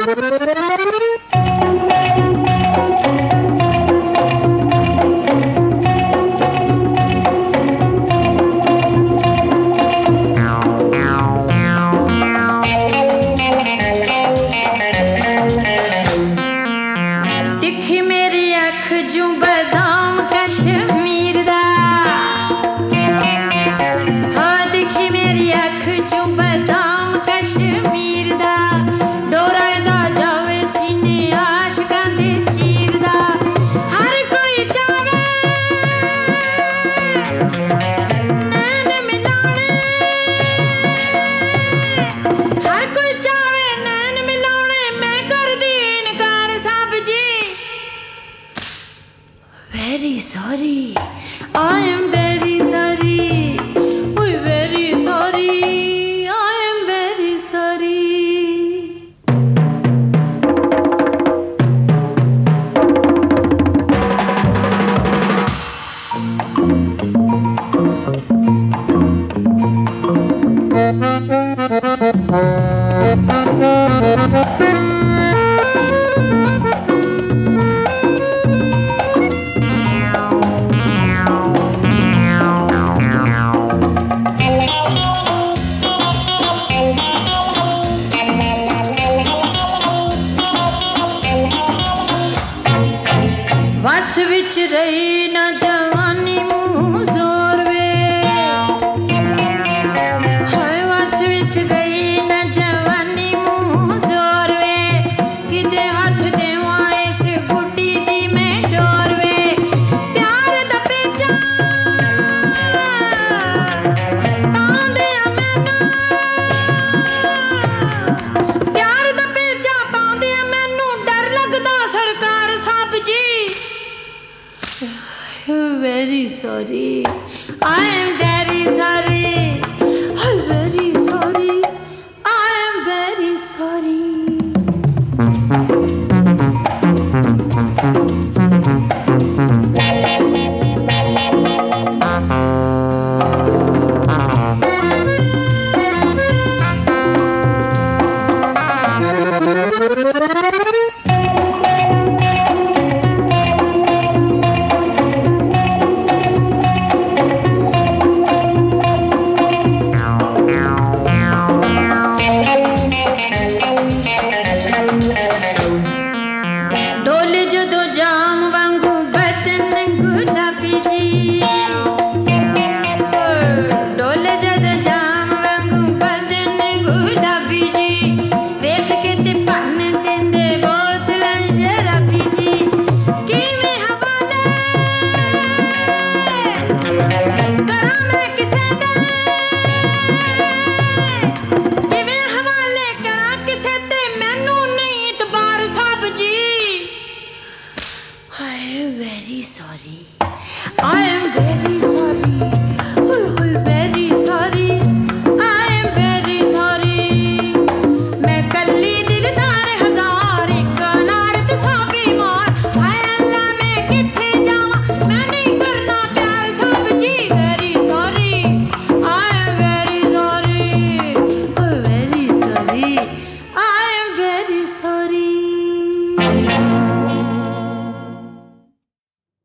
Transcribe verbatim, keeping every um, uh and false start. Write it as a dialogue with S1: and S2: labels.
S1: Very sorry, I am very sorry. Oh, very sorry, I am very sorry. बस विच रही ना जवानी मुँह जोर वे, हाय बस विच रही ना जवानी मुँह जोर वे, किते हाथ देवां इस गुड्डी दी मैं डोर वे, प्यार दा पेचा पाउंदे आ मैनू, प्यार दा पेचा पाउंदे आ मैनू डर लगदा सरकार साहब जी. Very sorry, I am very sorry, I'm very sorry, I am very sorry. डोले जदों जाम वांगू बदन गुलाबी जी, डोले जदों जाम वांगू बदन गुलाबी जी, वेख के ते भन देंदे बोतलां शराबी जी, किवें हवाले करां मैं किसे दे, किवें हवाले करां किसे ते मैनू नहीं इतबार साहब जी. I am very sorry. I am very